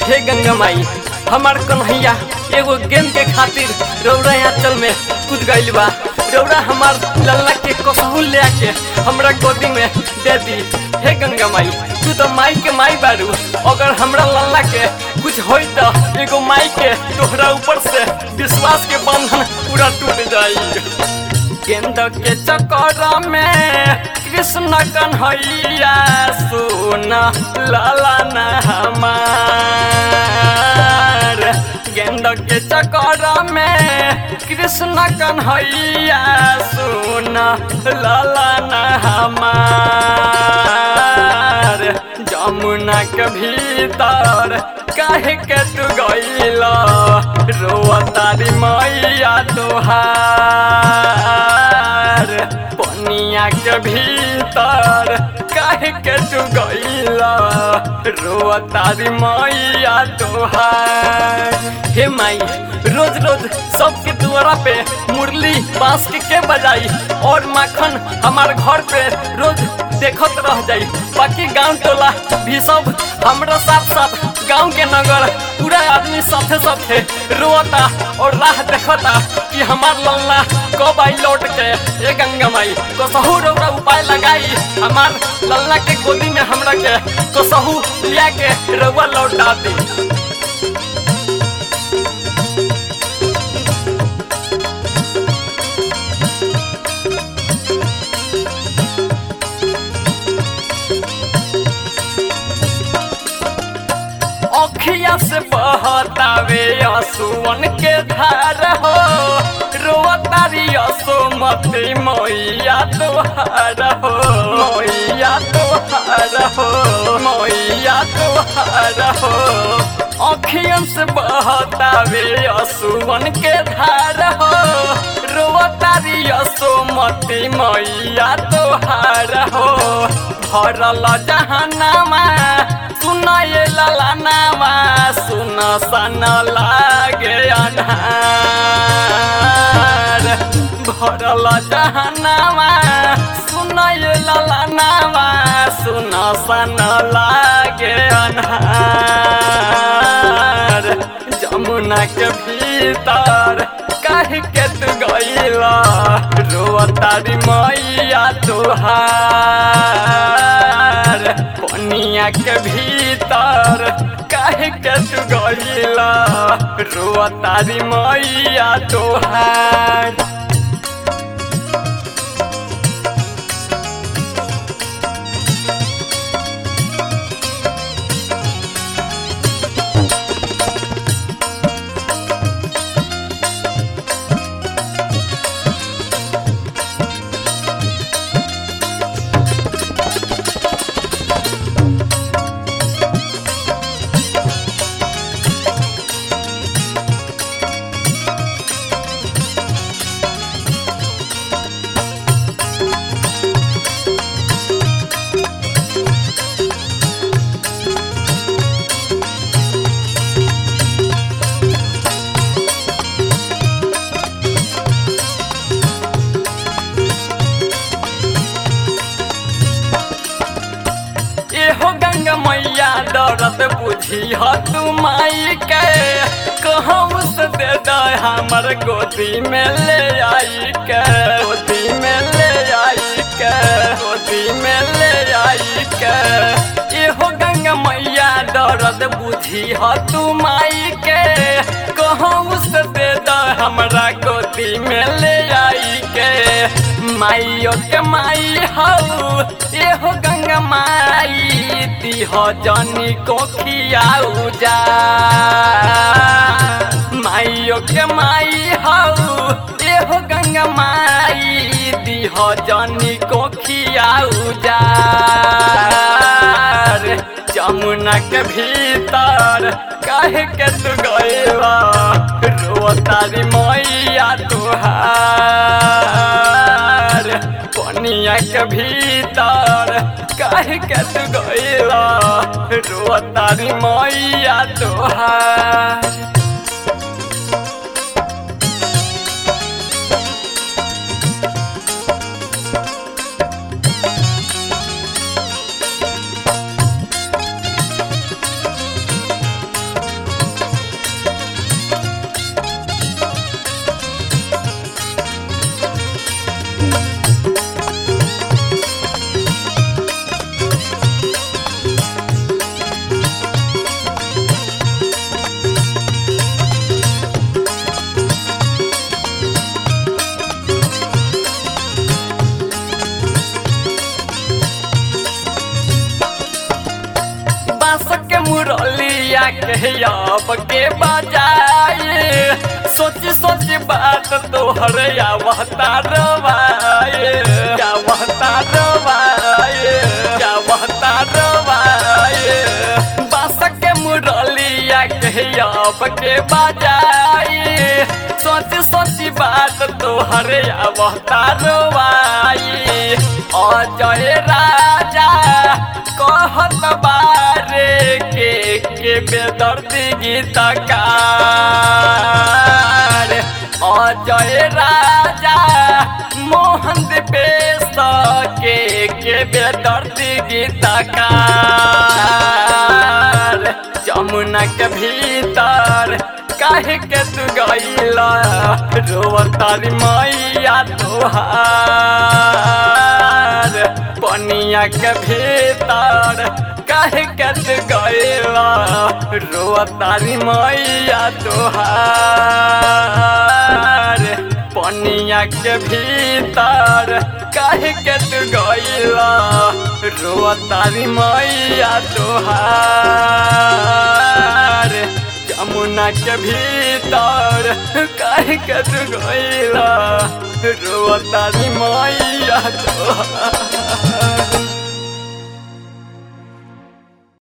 हे गंगा माई हमार कन्हैया एगो गेम के खातिर रौरा आंचल में कूद गइल बा। रौरा हमार लल्ला के कसहू ले आके हमरा गोदी में दे दी। हे गंगा माई तू तो माई के माई बारू, अगर हमरा लल्ला के कुछ होई तो एगो माई के तोहरा ऊपर से विश्वास के बंधन पूरा टूट जाई। गेंद के चक्कर में कृष्ण कन्हैया सुना लाला न हमार। गेंद के चक्कर में कृष्ण कन्हैया सुना लाला न हमार। जमुना के भीतर काहे के तू गइला रोआ तारी मैया तोहार। पनिया के भीतर काहे के तू गइला रोआ तारी मैया तोहार। हे माई रोज रोज सबके दुआरा पे मुरली बांस के बजाई और माखन हमार घर पे रोज देखत रह जाई। बाकी गांव टोला भी सब हमरा साथ साथ गांव के नगर पूरा आदमी साथे साथे रोता और राह देखता कि हमार लल्ला कब आई लौट के। ये गंगा माई कसहू रौरा उपाय लगाई हमार लल्ला के गोदी में हमरा के कसहू लिया के रौआ लौटा दी। अखिया से बहतावे आंसुअन के धार हो रोतारी असोमती मैया तोहार हो। मैया तोहार हो, मैया तोहार हो। अखियन से बहतावे आंसुअन के धार हो रोतारी असोमती मैया तोहार हो। भरल जहानामा सुना ये ललनावा सुना सन लागे अन्हार। भरल जहानावा सुना ये ललनावा सुना सन लागे अन्हार। जमुना के भीतर काहे के तू गइला रोआ तारी मैया तोहार। पनिया के भीतर काहे के तू गइला रोआ तारी मैया तोहार। हो गंगा मैया दर्द बुझी हो तू माई के कहूँ से दे दे हमर गोदी में ले आई के। गोदी में ले आई के, गोदी में ले आई के। ये हो गंगा मैया दर्द बुझी हो तू माई के कहूँ से दे दे हमरा गोदी में ले आई के। माइयो के माई हो ये हो गंगा माई दी हो जानी को खियाऊ जा। माइयो के माई हो ये हो गंगा माई दी हो जानी को खियाऊ जा। जमुना के भीतर काहे के तू गइला रोआ तारी मैया तोहार। पनिया के भीतर काहे के तू गइला रोआ तारी मैया तोहार। बांस के मुरलिया के अब के बजाए सोची सोची बात तोहर आवता रवाए आवता रवाए आवता रवाए बांस के मुरलिया के अब के बजाए सोची सोची बात तोहर आवता रवाए अजय राजा कहत बारे के बेदर्दी गीतकार अजय राजा मोहन दीपेश के बेदर्दी गीतकार जमुना के भीतर काहे के तू गईला रोवतारी मैया तोहार पनिया के भीतर काहे के तू गईला रोवतारी मैया तोहार पनिया के भीतर काहे के तू गईला रोवतारी मैया तोहार जमुना के भीतर काहे के तू गईला रोवतारी मैया तोहार।